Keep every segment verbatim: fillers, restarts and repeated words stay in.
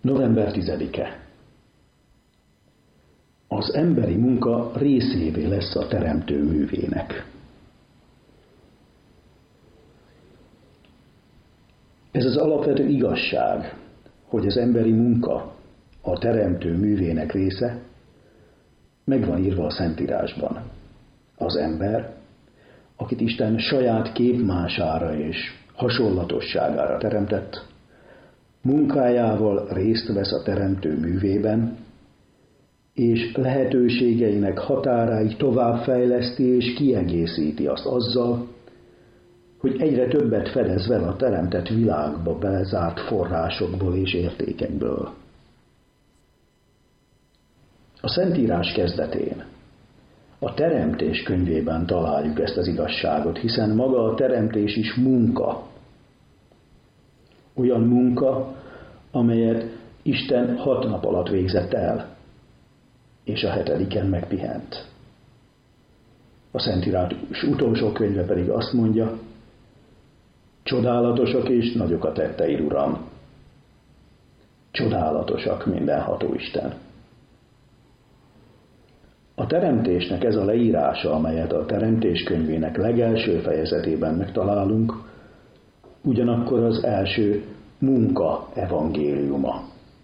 november tizedike. Az emberi munka részévé lesz a teremtő művének. Ez az alapvető igazság, hogy az emberi munka a teremtő művének része, meg van írva a Szentírásban. Az ember, akit Isten saját képmására és hasonlatosságára teremtett, munkájával részt vesz a teremtő művében, és lehetőségeinek határáig továbbfejleszti és kiegészíti azt azzal, hogy egyre többet fedez vele a teremtett világba belezárt forrásokból és értékekből. A Szentírás kezdetén, a Teremtés könyvében találjuk ezt az igazságot, hiszen maga a teremtés is munka. Olyan munka, amelyet Isten hat nap alatt végzett el, és a hetediken megpihent. A Szentírás utolsó könyve pedig azt mondja, csodálatosak és nagyok a tetteid, Uram. Csodálatosak mindenható Isten. A teremtésnek ez a leírása, amelyet a Teremtés könyvének legelső fejezetében megtalálunk, ugyanakkor az első munka evangéliuma.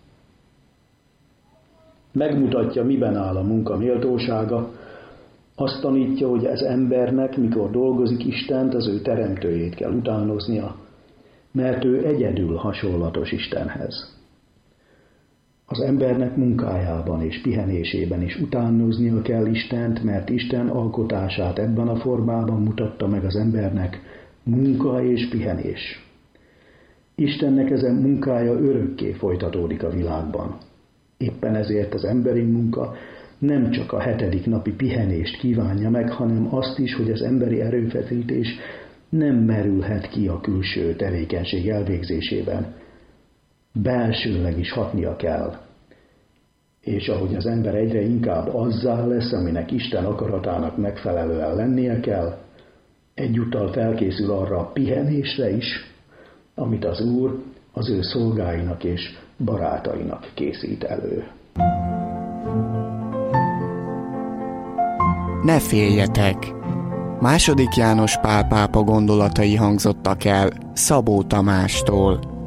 Megmutatja, miben áll a munka méltósága, azt tanítja, hogy az embernek, mikor dolgozik Istent, az ő teremtőjét kell utánoznia, mert ő egyedül hasonlatos Istenhez. Az embernek munkájában és pihenésében is utánoznia kell Istent, mert Isten alkotását ebben a formában mutatta meg az embernek, munka és pihenés. Istennek ezen munkája örökké folytatódik a világban. Éppen ezért az emberi munka nem csak a hetedik napi pihenést kívánja meg, hanem azt is, hogy az emberi erőfeszítés nem merülhet ki a külső tevékenység elvégzésében. Belsőleg is hatnia kell. És ahogy az ember egyre inkább azzá lesz, aminek Isten akaratának megfelelően lennie kell, egyúttal felkészül arra a pihenésre is, amit az Úr az ő szolgáinak és barátainak készít elő. Ne féljetek! Második János Pál pápa gondolatai hangzottak el Szabó Tamástól.